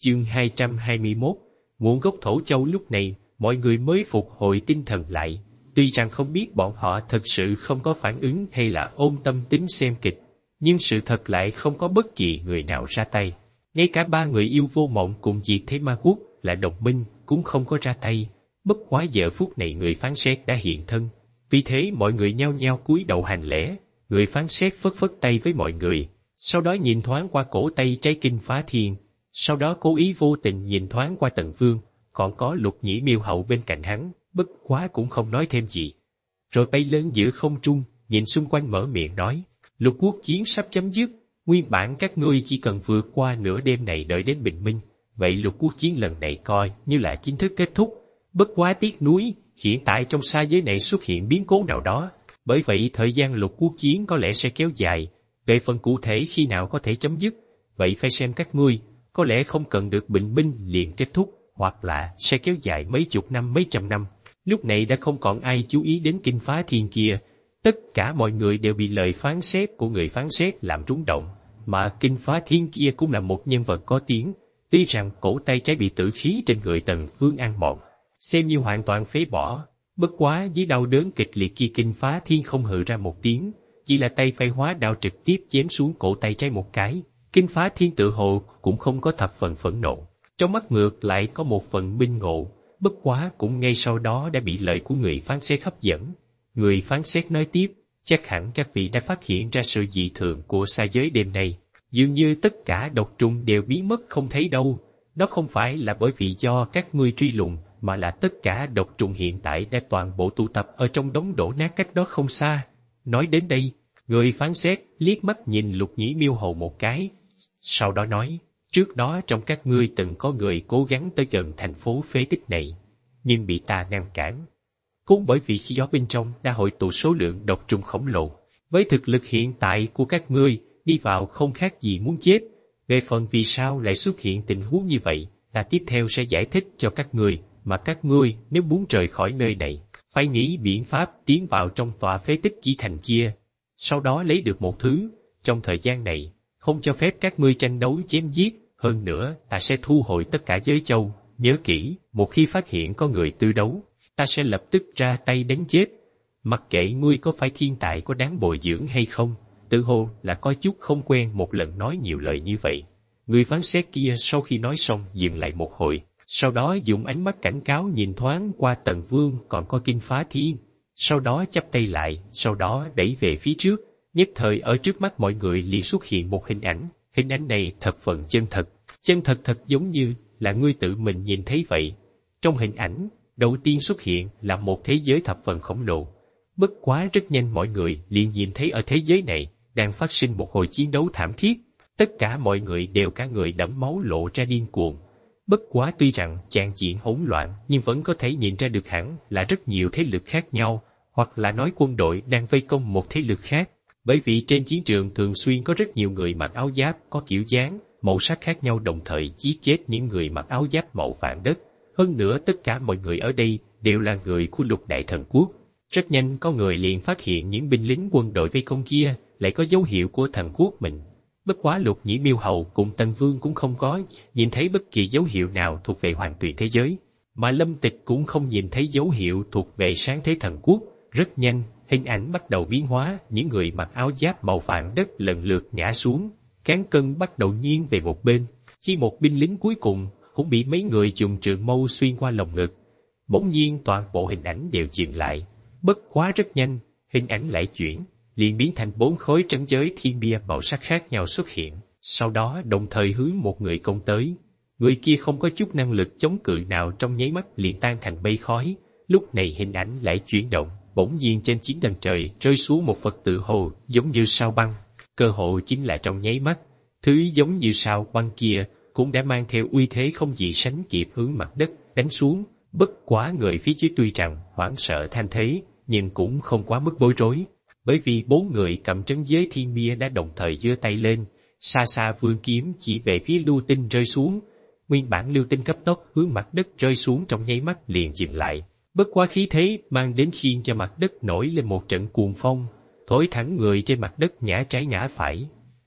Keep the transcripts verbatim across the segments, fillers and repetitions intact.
Chương hai trăm hai mươi mốt. Nguồn gốc Thổ Châu. Lúc này, mọi người mới phục hồi tinh thần lại, tuy rằng không biết bọn họ thật sự không có phản ứng hay là ôm tâm tính xem kịch, nhưng sự thật lại không có bất kỳ người nào ra tay. Ngay cả ba người yêu vô mộng cùng diệt thế ma quốc là đồng minh cũng không có ra tay. Bất quá giờ phút này người phán xét đã hiện thân, vì thế mọi người nhao nhao cúi đầu hành lễ. Người phán xét phất phất tay với mọi người, sau đó nhìn thoáng qua cổ tay trái kinh phá thiên, sau đó cố ý vô tình nhìn thoáng qua Tần Vương, còn có Lục Nhĩ Miêu Hậu bên cạnh hắn, bất quá cũng không nói thêm gì. Rồi bay lên giữa không trung, nhìn xung quanh mở miệng nói, lục quốc chiến sắp chấm dứt, nguyên bản các ngươi chỉ cần vượt qua nửa đêm này đợi đến bình minh, vậy lục quốc chiến lần này coi như là chính thức kết thúc. Bất quá tiếc nuối, hiện tại trong xa giới này xuất hiện biến cố nào đó, bởi vậy thời gian lục quốc chiến có lẽ sẽ kéo dài. Về phần cụ thể khi nào có thể chấm dứt, vậy phải xem các ngươi, có lẽ không cần được bình minh liền kết thúc, hoặc là sẽ kéo dài mấy chục năm mấy trăm năm. Lúc này đã không còn ai chú ý đến kinh phá thiên kia, tất cả mọi người đều bị lời phán xét của người phán xét làm rung động, mà kinh phá thiên kia cũng là một nhân vật có tiếng, tuy rằng cổ tay trái bị tử khí trên người Tần Vương ăn mòn, xem như hoàn toàn phế bỏ. Bất quá dưới đau đớn kịch liệt kia kinh phá thiên không hừ ra một tiếng, chỉ là tay phải hóa đao trực tiếp chém xuống cổ tay trái một cái. Kinh phá thiên tự hồ cũng không có thập phần phẫn nộ, trong mắt ngược lại có một phần minh ngộ, bất quá cũng ngay sau đó đã bị lời của người phán xét hấp dẫn. Người phán xét nói tiếp, chắc hẳn các vị đã phát hiện ra sự dị thường của xa giới đêm nay, dường như tất cả độc trùng đều biến mất không thấy đâu. Đó không phải là bởi vì do các ngươi truy lùng, mà là tất cả độc trùng hiện tại đã toàn bộ tụ tập ở trong đống đổ nát cách đó không xa. Nói đến đây, người phán xét liếc mắt nhìn Lục Nhĩ Miêu Hầu một cái, sau đó nói, trước đó trong các ngươi từng có người cố gắng tới gần thành phố phế tích này, nhưng bị ta ngăn cản. Cũng bởi vì khi đó bên trong đã hội tụ số lượng độc trùng khổng lồ, với thực lực hiện tại của các ngươi, đi vào không khác gì muốn chết. Về phần vì sao lại xuất hiện tình huống như vậy, ta tiếp theo sẽ giải thích cho các ngươi, mà các ngươi nếu muốn rời khỏi nơi này, phải nghĩ biện pháp tiến vào trong tòa phế tích chỉ thành kia, sau đó lấy được một thứ. Trong thời gian này, không cho phép các ngươi tranh đấu chém giết, hơn nữa ta sẽ thu hồi tất cả giới châu. Nhớ kỹ, một khi phát hiện có người tư đấu, ta sẽ lập tức ra tay đánh chết. Mặc kệ ngươi có phải thiên tài có đáng bồi dưỡng hay không, tự hồ là có chút không quen một lần nói nhiều lời như vậy. Người phán xét kia sau khi nói xong dừng lại một hồi, sau đó dùng ánh mắt cảnh cáo nhìn thoáng qua Tần Vương còn có kinh phá thiên, sau đó chắp tay lại, sau đó đẩy về phía trước. Nhất thời ở trước mắt mọi người liền xuất hiện một hình ảnh, hình ảnh này thập phần chân thật, chân thật thật giống như là ngươi tự mình nhìn thấy vậy. Trong hình ảnh, đầu tiên xuất hiện là một thế giới thập phần khổng lồ. Bất quá rất nhanh mọi người liền nhìn thấy ở thế giới này đang phát sinh một hồi chiến đấu thảm thiết. Tất cả mọi người đều cả người đẫm máu lộ ra điên cuồng. Bất quá tuy rằng tràng diện hỗn loạn nhưng vẫn có thể nhìn ra được hẳn là rất nhiều thế lực khác nhau, hoặc là nói quân đội đang vây công một thế lực khác. Bởi vì trên chiến trường thường xuyên có rất nhiều người mặc áo giáp có kiểu dáng, màu sắc khác nhau đồng thời giết chết những người mặc áo giáp màu vàng đất. Hơn nữa tất cả mọi người ở đây đều là người của Lục Đại Thần Quốc. Rất nhanh có người liền phát hiện những binh lính quân đội vây công kia lại có dấu hiệu của thần quốc mình. Bất quá Lục Nhĩ Miêu Hầu cùng Tần Vương cũng không có nhìn thấy bất kỳ dấu hiệu nào thuộc về hoàng tuyền thế giới, mà Lâm Tịch cũng không nhìn thấy dấu hiệu thuộc về sáng thế thần quốc. Rất nhanh, hình ảnh bắt đầu biến hóa, những người mặc áo giáp màu vàng đất lần lượt ngã xuống, cán cân bắt đầu nghiêng về một bên, khi một binh lính cuối cùng cũng bị mấy người dùng trường mâu xuyên qua lồng ngực. Bỗng nhiên toàn bộ hình ảnh đều dừng lại, bất quá rất nhanh, hình ảnh lại chuyển, liền biến thành bốn khối trấn giới thiên bia màu sắc khác nhau xuất hiện, sau đó đồng thời hướng một người công tới. Người kia không có chút năng lực chống cự nào, trong nháy mắt liền tan thành mây khói. Lúc này hình ảnh lại chuyển động, bỗng nhiên trên chiến đàn trời rơi xuống một vật tự hồ giống như sao băng. Cơ hội chính là trong nháy mắt, thứ giống như sao băng kia cũng đã mang theo uy thế không gì sánh kịp hướng mặt đất đánh xuống. Bất quá người phía dưới tuy rằng hoảng sợ thanh thế, nhưng cũng không quá mức bối rối, bởi vì bốn người cầm trấn giới thiên bia đã đồng thời giơ tay lên, xa xa vươn kiếm chỉ về phía lưu tinh rơi xuống. Nguyên bản lưu tinh cấp tốc hướng mặt đất rơi xuống trong nháy mắt liền dừng lại. Bất quá khí thế mang đến khiến cho mặt đất nổi lên một trận cuồng phong, thổi thẳng người trên mặt đất ngã trái ngã phải.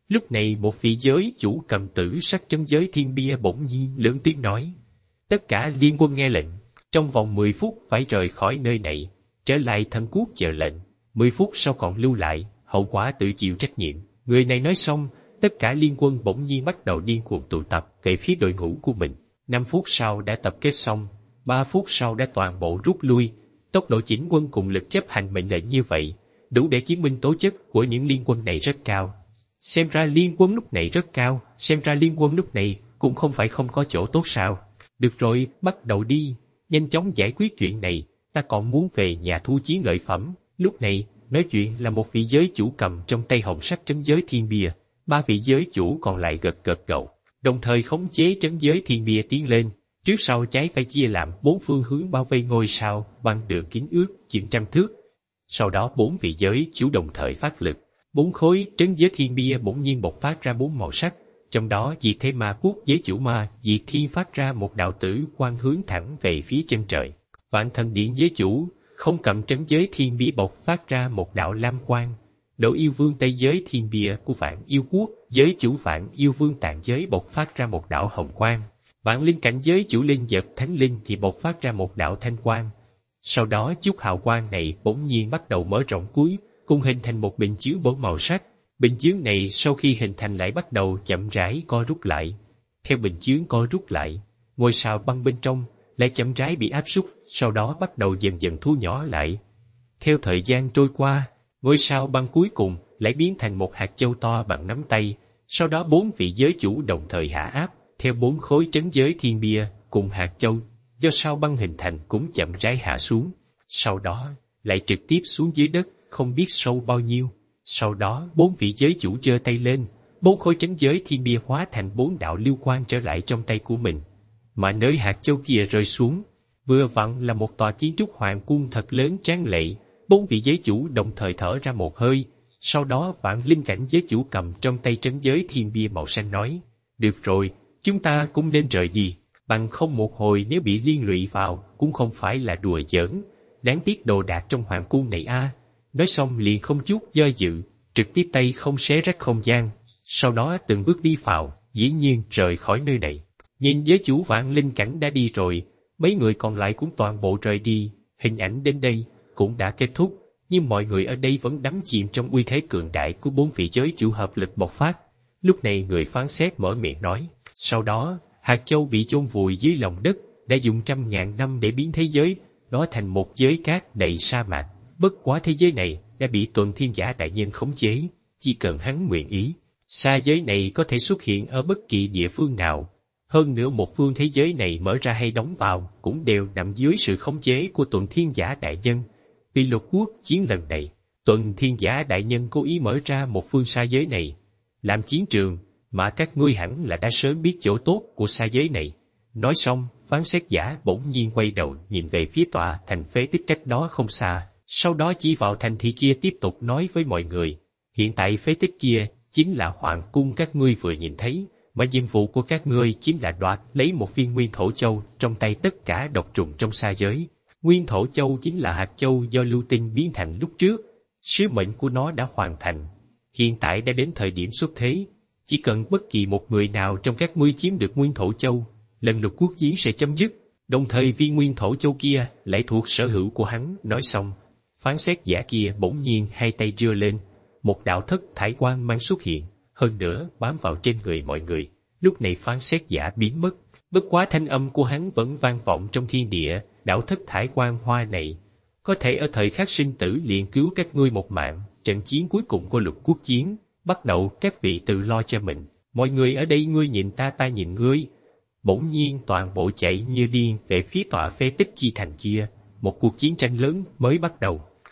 Lúc này một vị giới chủ cầm tử sắc trấn giới thiên bia bỗng nhiên lớn tiếng nói. Tất cả liên quân nghe lệnh, trong vòng mười phút phải rời khỏi nơi này, trở lại Thần Quốc chờ lệnh, mười phút sau còn lưu lại, hậu quả tự chịu trách nhiệm. Người này nói xong, tất cả liên quân bỗng nhiên bắt đầu điên cuồng tụ tập về phía đội ngũ của mình. Năm phút sau đã tập kết xong, ba phút sau đã toàn bộ rút lui. Tốc độ chỉnh quân cùng lực chấp hành mệnh lệnh như vậy, đủ để chứng minh tố chất của những liên quân này rất cao. Xem ra liên quân lúc này rất cao, xem ra liên quân lúc này cũng không phải không có chỗ tốt sao. Được rồi, bắt đầu đi, nhanh chóng giải quyết chuyện này, ta còn muốn về nhà thu chiến lợi phẩm. Lúc này, nói chuyện là một vị giới chủ cầm trong tay hồng sắc trấn giới thiên bia, ba vị giới chủ còn lại gật gật gđầu, đồng thời khống chế trấn giới thiên bia tiến lên, trước sau trái phải chia làm bốn phương hướng bao vây ngôi sao bằng đường kính ước chừng trăm thước. Sau đó bốn vị giới chủ đồng thời phát lực, bốn khối trấn giới thiên bia bỗng nhiên bộc phát ra bốn màu sắc, trong đó Diệt Thế Ma Quốc giới chủ ma Diệt Thiên phát ra một đạo tử quang hướng thẳng về phía chân trời. Vạn Thần Điện giới chủ không cầm trấn giới thiên bia bộc phát ra một đạo lam quang. Đỗ Yêu Vương Tây giới thiên bia của Vạn Yêu Quốc giới chủ Vạn Yêu Vương Tạng giới bộc phát ra một đạo hồng quang. Vạn Linh cảnh giới chủ Linh Vật Thánh Linh thì bộc phát ra một đạo thanh quang. Sau đó chút hào quang này bỗng nhiên bắt đầu mở rộng cuối, cùng hình thành một bình chứa bốn màu sắc. Bình chướng này sau khi hình thành lại bắt đầu chậm rãi co rút lại. Theo bình chướng co rút lại, ngôi sao băng bên trong lại chậm rãi bị áp suất, sau đó bắt đầu dần dần thu nhỏ lại. Theo thời gian trôi qua, ngôi sao băng cuối cùng lại biến thành một hạt châu to bằng nắm tay, sau đó bốn vị giới chủ đồng thời hạ áp, theo bốn khối trấn giới thiên bia cùng hạt châu do sao băng hình thành cũng chậm rãi hạ xuống, sau đó lại trực tiếp xuống dưới đất, không biết sâu bao nhiêu. Sau đó bốn vị giới chủ giơ tay lên, bốn khối trấn giới thiên bia hóa thành bốn đạo lưu quang trở lại trong tay của mình. Mà nơi hạt châu kia rơi xuống, vừa vặn là một tòa kiến trúc hoàng cung thật lớn tráng lệ. Bốn vị giới chủ đồng thời thở ra một hơi, sau đó Vạn Linh cảnh giới chủ cầm trong tay trấn giới thiên bia màu xanh nói, được rồi, chúng ta cũng nên rời đi, bằng không một hồi nếu bị liên lụy vào cũng không phải là đùa giỡn, đáng tiếc đồ đạc trong hoàng cung này a. Nói xong liền không chút do dự, trực tiếp tay không xé rách không gian, sau đó từng bước đi vào, dĩ nhiên rời khỏi nơi này. Nhìn giới chủ Vạn Linh cảnh đã đi rồi, mấy người còn lại cũng toàn bộ rời đi, hình ảnh đến đây cũng đã kết thúc, nhưng mọi người ở đây vẫn đắm chìm trong uy thế cường đại của bốn vị giới chủ hợp lực bộc phát. Lúc này người phán xét mở miệng nói, sau đó, hạt châu bị chôn vùi dưới lòng đất, đã dùng trăm ngàn năm để biến thế giới đó thành một giới cát đầy sa mạc. Bất quá thế giới này đã bị Tuần Thiên Giả đại nhân khống chế, chỉ cần hắn nguyện ý, sa giới này có thể xuất hiện ở bất kỳ địa phương nào. Hơn nữa một phương thế giới này mở ra hay đóng vào cũng đều nằm dưới sự khống chế của Tuần Thiên Giả đại nhân. Vì Lục Quốc chiến lần này, Tuần Thiên Giả đại nhân cố ý mở ra một phương sa giới này làm chiến trường, mà các ngươi hẳn là đã sớm biết chỗ tốt của sa giới này. Nói xong, phán xét giả bỗng nhiên quay đầu nhìn về phía tòa thành phế tích cách đó không xa, sau đó chỉ vào thành thị kia tiếp tục nói với mọi người, hiện tại phế tích kia chính là hoàng cung các ngươi vừa nhìn thấy, mà nhiệm vụ của các ngươi chính là đoạt lấy một viên nguyên thổ châu trong tay tất cả độc trùng trong sa giới. Nguyên thổ châu chính là hạt châu do lưu tinh biến thành lúc trước, sứ mệnh của nó đã hoàn thành, hiện tại đã đến thời điểm xuất thế. Chỉ cần bất kỳ một người nào trong các ngươi chiếm được nguyên thổ châu, lần Lục Quốc chiến sẽ chấm dứt, đồng thời viên nguyên thổ châu kia lại thuộc sở hữu của hắn. Nói xong, phán xét giả kia bỗng nhiên hai tay giơ lên, một đạo thất thải quang mang xuất hiện, hơn nữa bám vào trên người mọi người. Lúc này phán xét giả biến mất, bất quá thanh âm của hắn vẫn vang vọng trong thiên địa. Đạo thất thải quang hoa này có thể ở thời khắc sinh tử liền cứu các ngươi một mạng. Trận chiến cuối cùng của Lục Quốc chiến bắt đầu, các vị tự lo cho mình. Mọi người ở đây ngươi nhìn ta, ta nhìn ngươi. Bỗng nhiên toàn bộ chạy như điên về phía tòa phế tích chi thành kia. Một cuộc chiến tranh lớn mới bắt đầu.